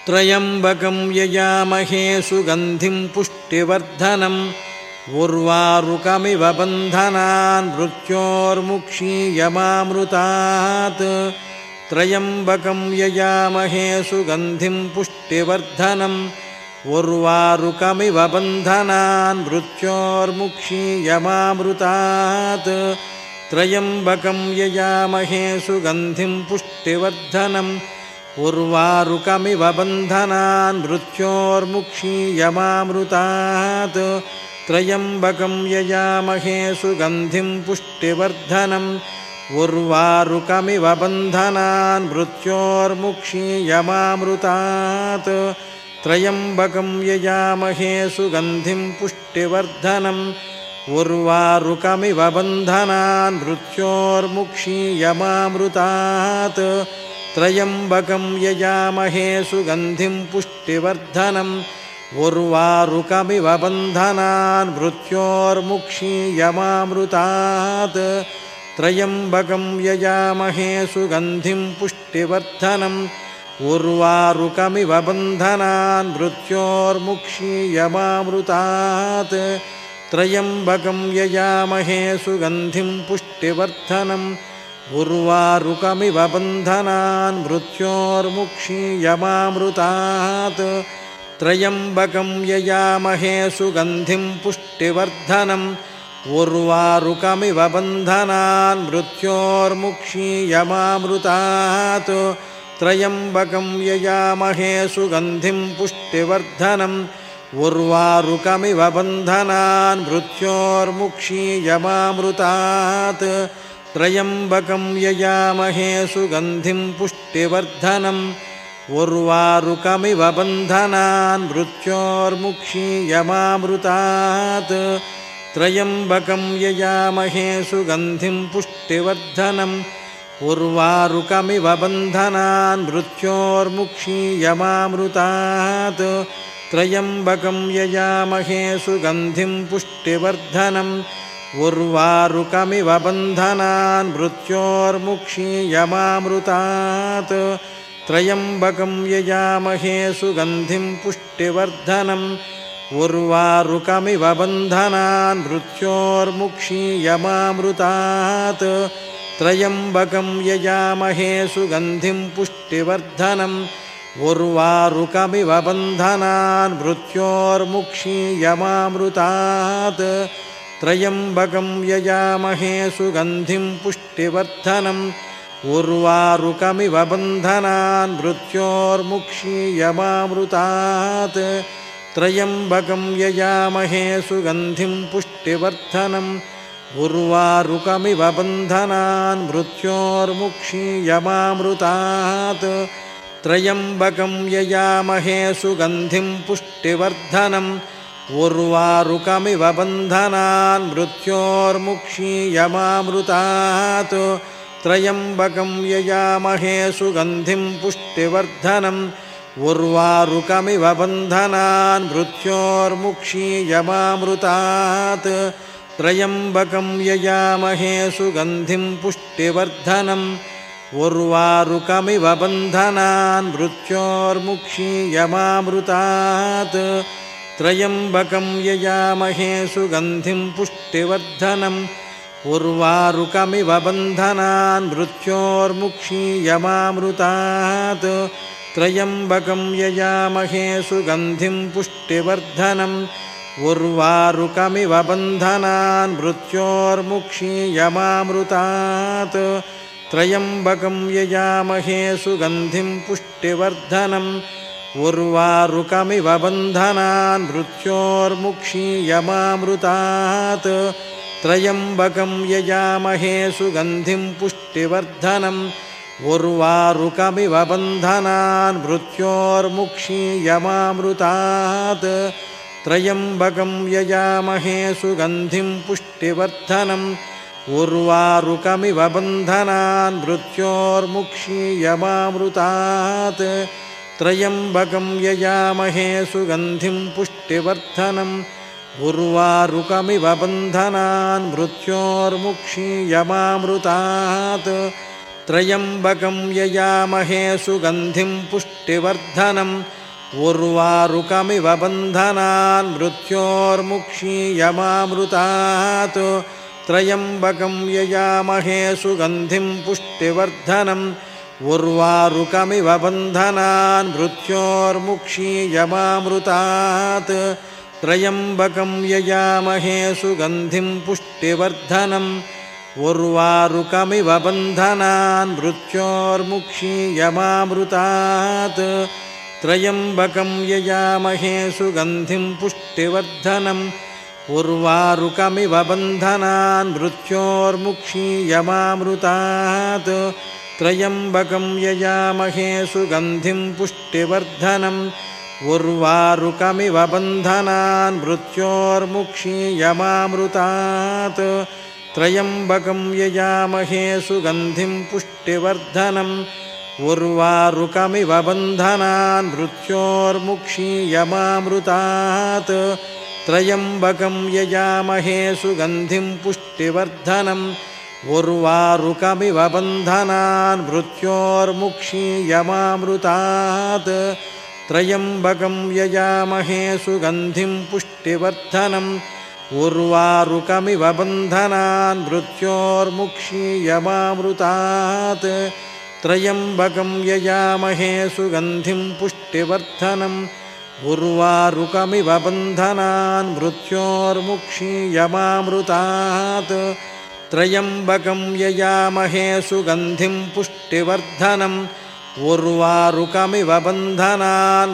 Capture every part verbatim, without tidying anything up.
त्र्यम्बकं यजामहे सुगन्धिं पुष्टिवर्धनम् उर्वारुकमिव बन्धनान् मृत्योर्मुक्षीयमामृतात् त्र्यम्बकं यजामहे सुगन्धिं पुष्टिवर्धनम् उर्वारुकमिव बन्धनान् मृत्योर्मुक्षीयमामृतात् त्र्यम्बकं यजामहे सुगन्धिं पुष्टिवर्धनम् उर्वारुकमिव बन्धनान् मृत्योर्मुक्षीयमामृतात् त्र्यम्बकं यजामहे सुगन्धिं पुष्टिवर्धनम् उर्वारुकमिव बन्धनान् मृत्योर्मुक्षीयमामृतात् त्र्यम्बकं यजामहे सुगन्धिं पुष्टिवर्धनम् उर्वारुकमिव बन्धनान् मृत्योर्मुक्षीयमामृतात् त्र्यम्बकं यजामहे सुगन्धिं पुष्टिवर्धनम् उर्वारुकमिव बन्धनान् मृत्योर्मुक्षीयमामृतात् त्र्यम्बकं यजामहे सुगन्धिं पुष्टिवर्धनम् उर्वारुकमिव बन्धनान् मृत्योर्मुक्षीयमामृतात् त्र्यम्बकं यजामहे सुगन्धिं पुष्टिवर्धनम् उर्वारुकमिव बन्धनान् मृत्योर्मुक्षीयमामृतात् त्र्यम्बकं यजामहे सुगन्धिं पुष्टिवर्धनम् उर्वारुकमिव बन्धनान् मृत्योर्मुक्षीयमामृतात् त्र्यम्बकं यजामहे सुगन्धिं पुष्टिवर्धनम् उर्वारुकमिव बन्धनान् मृत्योर्मुक्षीयमामृतात् त्र्यम्बकं यजामहे सुगन्धिं पुष्टिवर्धनम् उर्वारुकमिव बन्धनान् मृत्योर्मुक्षीयमामृतात् त्र्यम्बकं यजामहे सुगन्धिं पुष्टिवर्धनम् उर्वारुकमिव बन्धनान् मृत्योर्मुक्षीयमामृतात् त्र्यम्बकं यजामहे सुगन्धिं पुष्टिवर्धनम् उर्वारुकमिव बन्धनान् मृत्योर्मुक्षीयमामृतात् त्र्यम्बकं यजामहे सुगन्धिं पुष्टिवर्धनम् उर्वारुकमिव बन्धनान् मृत्योर्मुक्षीयमामृतात् त्र्यम्बकं यजामहे सुगन्धिं पुष्टिवर्धनम् उर्वारुकमिव बन्धनान् मृत्योर्मुक्षीयमामृतात् त्र्यम्बकं यजामहे सुगन्धिं पुष्टिवर्धनम् उर्वारुकमिव बन्धनान् मृत्योर्मुक्षीयमामृतात् त्र्यम्बकं यजामहे सुगन्धिं पुष्टिवर्धनम् उर्वारुकमिव बन्धनान् मृत्योर्मुक्षीयमामृतात् त्र्यम्बकं यजामहे सुगन्धिं पुष्टिवर्धनम् उर्वारुकमिव बन्धनान् मृत्योर्मुक्षीयमामृतात् त्र्यम्बकं यजामहे सुगन्धिं पुष्टिवर्धनम् उर्वारुकमिव बन्धनान् मृत्योर्मुक्षीयमामृतात् त्र्यम्बकं यजामहे सुगन्धिं पुष्टिवर्धनम् उर्वारुकमिव बन्धनान् मृत्योर्मुक्षीयमामृतात् त्र्यम्बकं यजामहे सुगन्धिं पुष्टिवर्धनम् उर्वारुकमिव बन्धनान् मृत्योर्मुक्षीयमामृतात् त्र्यम्बकं यजामहे सुगन्धिं पुष्टिवर्धनम् उर्वारुकमिव बन्धनान् मृत्योर्मुक्षीयमामृतात् त्र्यम्बकं यजामहे सुगन्धिं पुष्टिवर्धनम् उर्वारुकमिव बन्धनान् मृत्योर्मुक्षीयमामृतात् त्र्यम्बकं यजामहे सुगन्धिं पुष्टिवर्धनम् उर्वारुकमिव बन्धनान् मृत्योर्मुक्षीयमामृतात् त्र्यम्बकं यजामहे सुगन्धिं पुष्टिवर्धनम् उर्वारुकमिव बन्धनान् मृत्योर्मुक्षीयमामृतात् त्र्यम्बकं यजामहे सुगन्धिं पुष्टिवर्धनम् उर्वारुकमिव बन्धनान् मृत्योर्मुक्षीयमामृतात् त्र्यम्बकं यजामहे सुगन्धिं पुष्टिवर्धनम् उर्वारुकमिव बन्धनान् मृत्योर्मुक्षीयमामृतात् त्र्यम्बकं यजामहे सुगन्धिं पुष्टिवर्धनम् उर्वारुकमिव बन्धनान् मृत्योर्मुक्षीयमामृतात् त्र्यम्बकं यजामहे सुगन्धिं पुष्टिवर्धनम् उर्वारुकमिव बन्धनान् मृत्योर्मुक्षीयमामृतात् त्र्यम्बकं यजामहे सुगन्धिं पुष्टिवर्धनम् उर्वारुकमिव बन्धनान् मृत्योर्मुक्षीयमामृतात् त्र्यम्बकं यजामहे सुगन्धिं पुष्टिवर्धनम् उर्वारुकमिव बन्धनान् मृत्योर्मुक्षीयमामृतात् त्र्यम्बकं यजामहे सुगन्धिं पुष्टिवर्धनम् उर्वारुकमिव बन्धनान् मृत्योर्मुक्षीयमामृतात् त्र्यम्बकं यजामहे सुगन्धिं पुष्टिवर्धनम् उर्वारुकमिव बन्धनान् मृत्योर्मुक्षीयमामृतात् त्र्यम्बकं यजामहे सुगन्धिं पुष्टिवर्धनम् उर्वारुकमिव बन्धनान् मृत्योर्मुक्षीयमामृतात् त्र्यम्बकं यजामहे सुगन्धिं पुष्टिवर्धनम् उर्वारुकमिव बन्धनान् मृत्योर्मुक्षीयमामृतात् त्र्यम्बकं यजामहे सुगन्धिं पुष्टिवर्धनम् उर्वारुकमिव बन्धनान्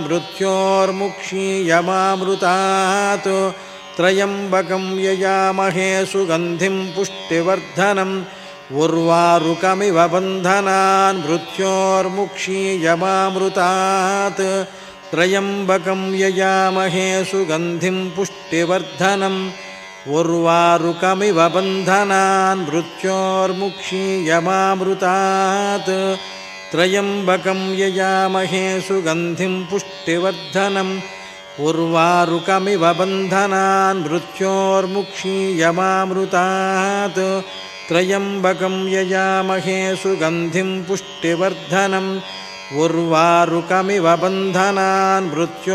मृत्योर्मुक्षीयमामृतात् त्र्यम्बकं यजामहे सुगन्धिं पुष्टिवर्धनम् उर्वारुकमिव बन्धनान् मृत्योर्मुक्षीयमामृतात् त्र्यम्बकं यजामहे सुगन्धिं पुष्टिवर्धनम् उर्वारुकमिव बन्धनान् मृत्योर्मुक्षीयमामृतात् त्र्यम्बकं यजामहे सुगन्धिं पुष्टिवर्धनम् उर्वारुकमिव बन्धनान् मृत्योर्मुक्षीयमामृतात् त्र्यम्बकं यजामहे सुगन्धिं पुष्टिवर्धनम् उर्वारुकमिव बन्धनान्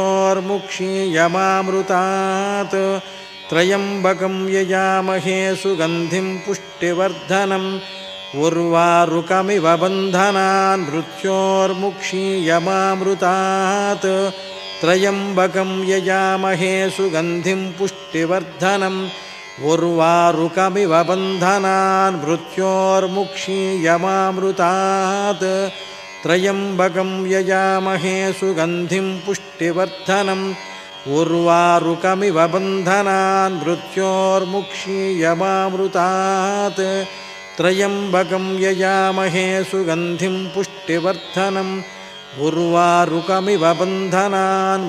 मृत्योर्मुक्षीयमामृतात् त्र्यम्बकं यजामहे सुगन्धिं पुष्टिवर्धनम् उर्वारुकमिव बन्धनान् मृत्योर्मुक्षीयमामृतात् त्र्यम्बकं यजामहे सुगन्धिं पुष्टिवर्धनम् उर्वारुकमिव बन्धनान् मृत्योर्मुक्षीयमामृतात् त्र्यम्बकं यजामहे सुगन्धिं पुष्टिवर्धनम् उर्वारुकमिव बन्धनान् मृत्योर्मुक्षीयमामृतात् त्र्यम्बकं यजामहे सुगन्धिं पुष्टिवर्धनम् उर्वारुकमिव बन्धनान्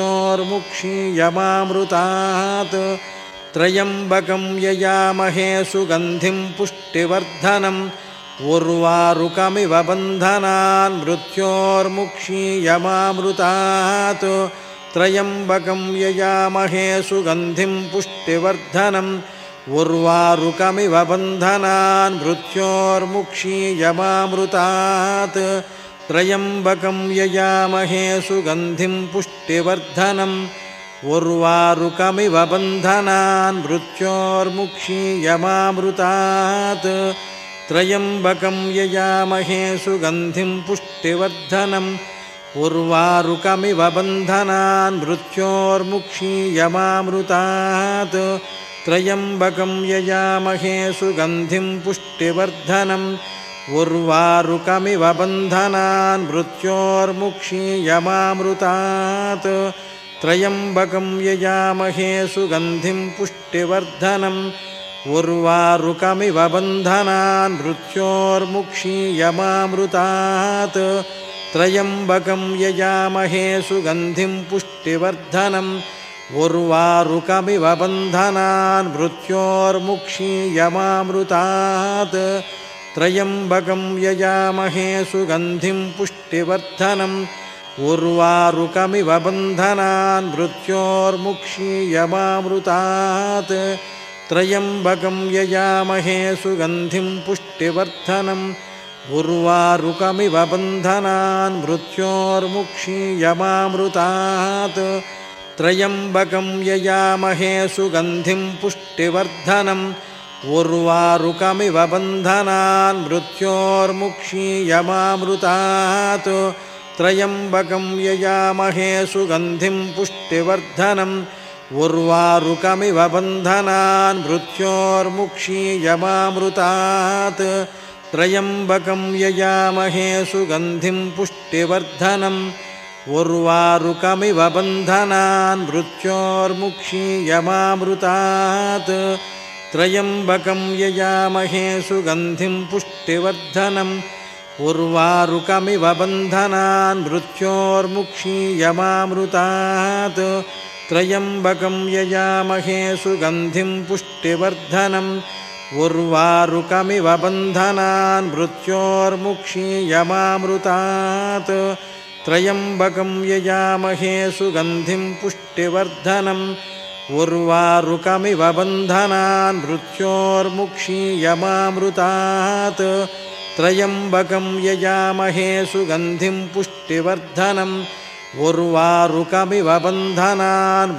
मृत्योर्मुक्षीयमामृतात् त्र्यम्बकं यजामहे सुगन्धिं पुष्टिवर्धनम् उर्वारुकमिव बन्धनान् मृत्योर्मुक्षीयमामृतात् त्र्यम्बकं यजामहे सुगन्धिं पुष्टिवर्धनम् उर्वारुकमिव बन्धनान् मृत्योर्मुक्षीयमामृतात् त्र्यम्बकं यजामहे सुगन्धिं पुष्टिवर्धनम् उर्वारुकमिव बन्धनान् मृत्योर्मुक्षीयमामृतात् त्र्यम्बकं यजामहे सुगन्धिं पुष्टिवर्धनम् उर्वारुकमिव बन्धनान् मृत्योर्मुक्षीयमामृतात् त्र्यम्बकं यजामहे सुगन्धिं पुष्टिवर्धनम् उर्वारुकमिव बन्धनान् मृत्योर्मुक्षीयमामृतात् त्र्यम्बकं यजामहे सुगन्धिं पुष्टिवर्धनम् उर्वारुकमिव बन्धनान् मृत्योर्मुक्षीयमामृतात् त्र्यम्बकं यजामहे सुगन्धिं पुष्टिवर्धनम् उर्वारुकमिव बन्धनान् मृत्योर्मुक्षीयमामृतात् त्र्यम्बकं यजामहे सुगन्धिं पुष्टिवर्धनम् उर्वारुकमिव बन्धनान् मृत्योर्मुक्षीयमामृतात् त्र्यम्बकं यजामहे सुगन्धिं पुष्टिवर्धनम् उर्वारुकमिव बन्धनान् मृत्योर्मुक्षीयमामृतात् त्र्यम्बकं यजामहे सुगन्धिं पुष्टिवर्धनम् उर्वारुकमिव बन्धनान् मृत्योर्मुक्षीयमामृतात् त्र्यम्बकं यजामहे सुगन्धिं पुष्टिवर्धनम् उर्वारुकमिव बन्धनान् मृत्योर्मुक्षीयमामृतात् त्र्यम्बकं यजामहे सुगन्धिं पुष्टिवर्धनम् उर्वारुकमिव बन्धनान् मृत्योर्मुक्षीयमामृतात् त्र्यम्बकं यजामहे सुगन्धिं पुष्टिवर्धनम् उर्वारुकमिव बन्धनान् मृत्योर्मुक्षीयमामृतात् त्र्यम्बकं यजामहे सुगन्धिं पुष्टिवर्धनम् उर्वारुकमिव बन्धनान् मृत्योर्मुक्षीयमामृतात् त्र्यम्बकं यजामहे सुगन्धिं पुष्टिवर्धनम् उर्वारुकमिव बन्धनान् मृत्योर्मुक्षीयमामृतात् त्र्यम्बकं यजामहे सुगन्धिं पुष्टिवर्धनम् उर्वारुकमिव बन्धनान्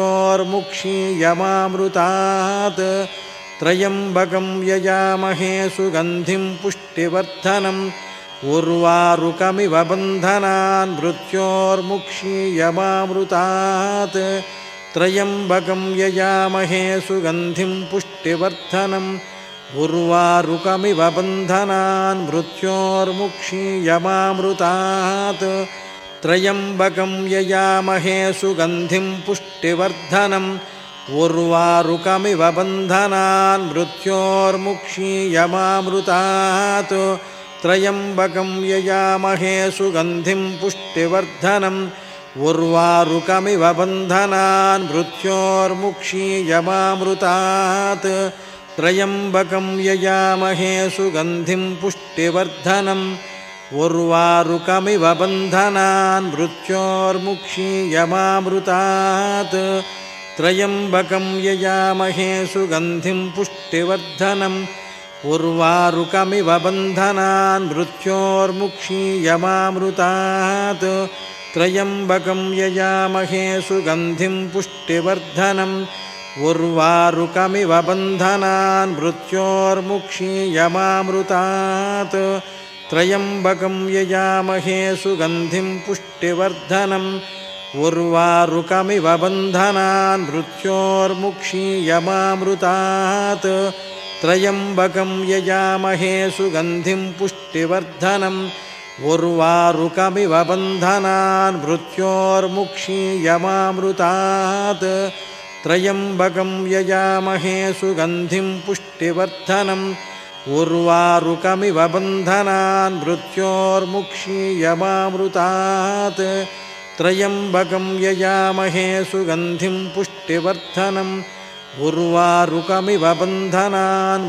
मृत्योर्मुक्षीयमामृतात् त्र्यम्बकं यजामहे सुगन्धिं पुष्टिवर्धनम् उर्वारुकमिव बन्धनान् मृत्योर्मुक्षीयमामृतात् त्र्यम्बकं यजामहे सुगन्धिं पुष्टिवर्धनम् उर्वारुकमिव बन्धनान् मृत्योर्मुक्षीयमामृतात् त्र्यम्बकं यजामहे सुगन्धिं पुष्टिवर्धनम् उर्वारुकमिव बन्धनान् मृत्योर्मुक्षीयमामृतात् त्र्यम्बकं यजामहे सुगन्धिं पुष्टिवर्धनम् उर्वारुकमिव बन्धनान् मृत्योर्मुक्षीयमामृतात् त्र्यम्बकं यजामहे सुगन्धिं पुष्टिवर्धनम् उर्वारुकमिव बन्धनान् मृत्योर्मुक्षीयमामृतात् त्र्यम्बकं यजामहे सुगन्धिं पुष्टिवर्धनम् उर्वारुकमिव बन्धनान् मृत्योर्मुक्षीयमामृतात् त्र्यम्बकं यजामहे सुगन्धिं पुष्टिवर्धनम् उर्वारुकमिव बन्धनान् मृत्योर्मुक्षीयमामृतात् त्र्यम्बकं यजामहे सुगन्धिं पुष्टिवर्धनम् उर्वारुकमिव बन्धनान् मृत्योर्मुक्षीयमामृतात् त्र्यम्बकं यजामहे सुगन्धिं पुष्टिवर्धनम् उर्वारुकमिव बन्धनान् मृत्योर्मुक्षीयमामृतात् त्र्यम्बकं यजामहे सुगन्धिं पुष्टिवर्धनम् उर्वारुकमिव बन्धनान् मृत्योर्मुक्षीयमामृतात् त्र्यम्बकं यजामहे सुगन्धिं पुष्टिवर्धनम् उर्वारुकमिव बन्धनान्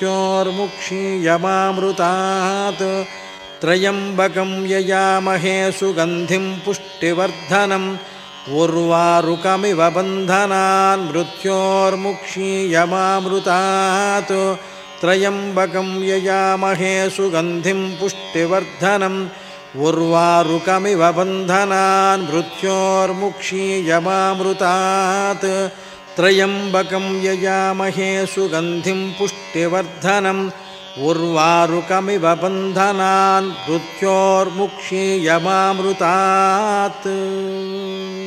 मृत्योर्मुक्षीयमामृतात् त्र्यम्बकं यजामहे सुगन्धिं पुष्टिवर्धनम् उर्वारुकमिव बन्धनान् मृत्योर्मुक्षीयमामृतात् त्र्यम्बकं यजामहे सुगन्धिं पुष्टिवर्धनम् उर्वारुकमिव बन्धनान् मृत्योर्मुक्षीयमामृतात् त्र्यम्बकं यजामहे सुगन्धिं पुष्टिवर्धनम् उर्वारुकमिव बन्धनान् मृत्योर्मुक्षीयमामृतात्।